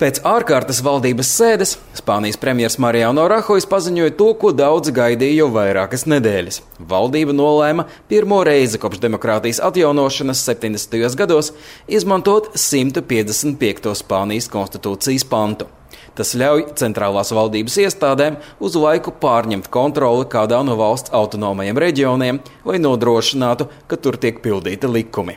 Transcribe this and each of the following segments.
Pēc ārkārtas valdības sēdes Spānijas premjers Mariano Rajoy paziņoja to, ko daudzi gaidīja jau vairākas nedēļas. Valdība nolēma pirmo reizi kopš demokrātijas atjaunošanas 70. gados izmantot 155. Spānijas konstitūcijas pantu. Tas ļauj centrālās valdības iestādēm uz laiku pārņemt kontroli kādā no valsts autonomajiem reģioniem, lai nodrošinātu, ka tur tiek pildīti likumi.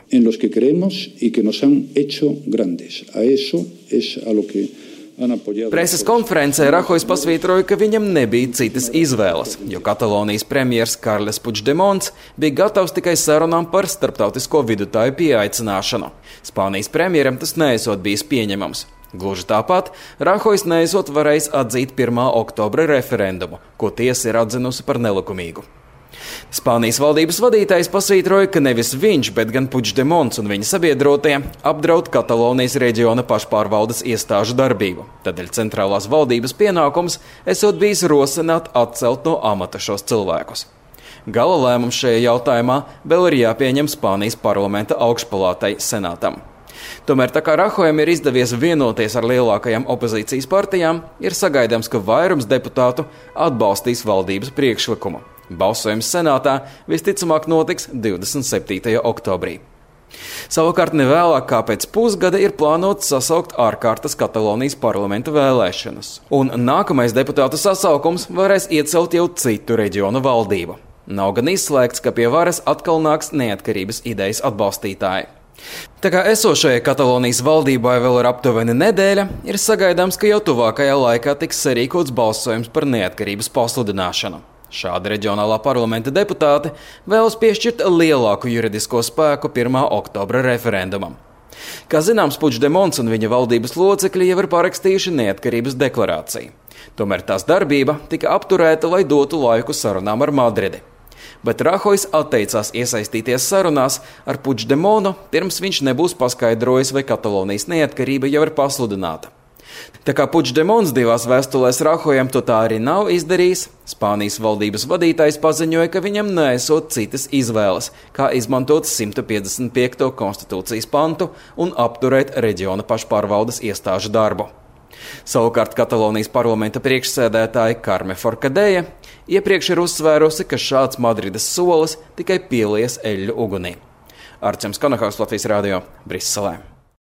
Preses konferencē Rajoy pasvītroja, ka viņam nebija citas izvēles, jo Katalonijas premjers Carles Puigdemons bija gatavs tikai sarunām par starptautisko vidutāju pieaicināšanu. Spānijas premjeram tas neesot bijis pieņemams. Gluži tāpat Rajoy neesot varējis atzīt 1. oktobra referendumu, ko tiesa ir atzinusi par nelikumīgu. Spānijas valdības vadītājs pasvītroja, ka nevis viņš, bet gan Puigdemons un viņa sabiedrotie apdraud Katalonijas reģiona pašpārvaldes iestāžu darbību. Tādēļ centrālās valdības pienākums esot bijis rosināt atcelt no amata šos cilvēkus. Gala lēmums šajā jautājumā vēl ir jāpieņem Spānijas parlamenta augšpalātai senātam. Tomēr tā kā Rajoyam ir izdevies vienoties ar lielākajām opozīcijas partijām, ir sagaidāms, ka vairums deputātu atbalstīs valdības priekšlikumu. Balsojums senātā visticamāk notiks 27. oktobrī. Savukārt nevēlāk kā pēc pusgada ir plānots sasaukt ārkārtas Katalonijas parlamenta vēlēšanas. Un nākamais deputātu sasaukums varēs iecelt jau citu reģionu valdību. Nav gan izslēgts, ka pie varas atkal nāks neatkarības idejas atbalstītāji. Tā kā esošajai Katalonijas valdībai vēl ir aptuveni nedēļa, ir sagaidāms, ka jau tuvākajā laikā tiks sarīkots balsojums par neatkarības pasludināšanu. Šādi reģionālā parlamenta deputāti vēlas piešķirt lielāku juridisko spēku 1. oktobra referendumam. Kā zināms, Puigdemons un viņa valdības locekļi jau ir parakstījuši neatkarības deklarāciju. Tomēr tās darbība tika apturēta, lai dotu laiku sarunām ar Madridi. Bet Rajoy atteicās iesaistīties sarunās ar Puigdemonu, pirms viņš nebūs paskaidrojis, vai Katalonijas neatkarība jau ir pasludināta. Tā kā Puigdemons divās vēstulēs Rajoyam to tā arī nav izdarījis, Spānijas valdības vadītājs paziņoja, ka viņam neesot citas izvēles, kā izmantot 155. konstitūcijas pantu un apturēt reģiona pašpārvaldes iestāžu darbu. Savukārt Katalonijas parlamenta priekšsēdētāja Carme Forcadella iepriekš ir uzsvērusi, ka šāds Madrides solis tikai pielies eļļu ugunī. Arčuns Konahaus, Latvijas radio, Briselē.